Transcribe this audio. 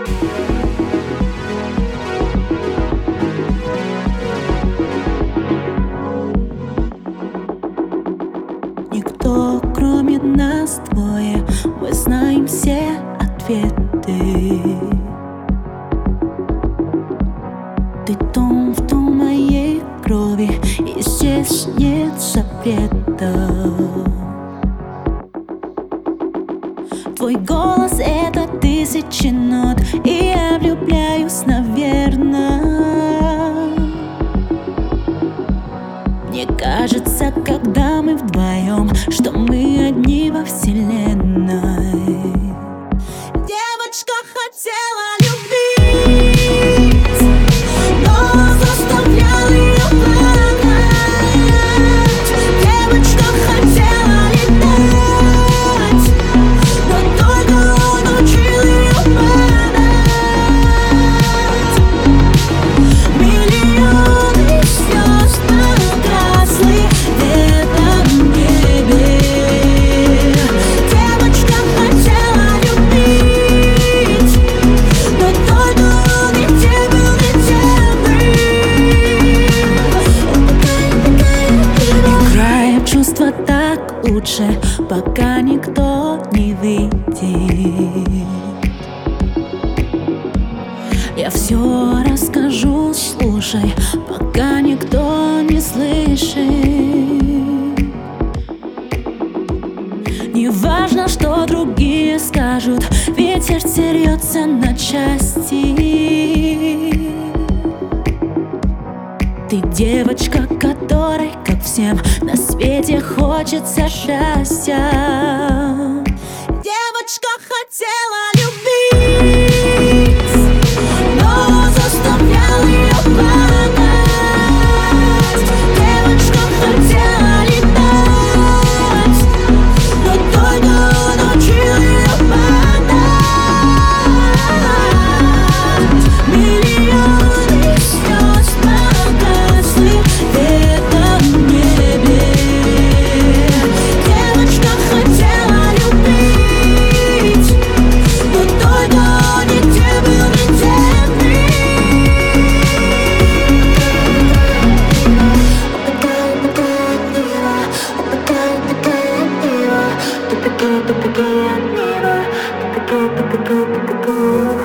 Никто, кроме нас двое, мы знаем все ответы. Ты том в том моей крови, и здесь нет запрета. Твой голос — это тысячи нот, и я влюбляюсь, наверное. Мне кажется, когда мы вдвоем, что мы одни во вселенной. Девочка хотела любить, но заставлял ее плакать. Девочка хотела летать, но только он учил ее падать. Миллионы звезд погасли в этом небе. Девочка хотела любить, но только он где был, играя в чувства так лучше, пока никто не видит. Я все расскажу, слушай, пока никто не слышит. Не важно, что другие скажут, ветер терется на части. Ты девочка, которой, как всем на свете, хочется счастья. Девочка хотела любить, но заставлял ее плакать. Девочка хотела летать, но только он учил ее падать. Миллионы звезд погасли в этом небе. Девочка хотела любить, но только он нигде был не Ты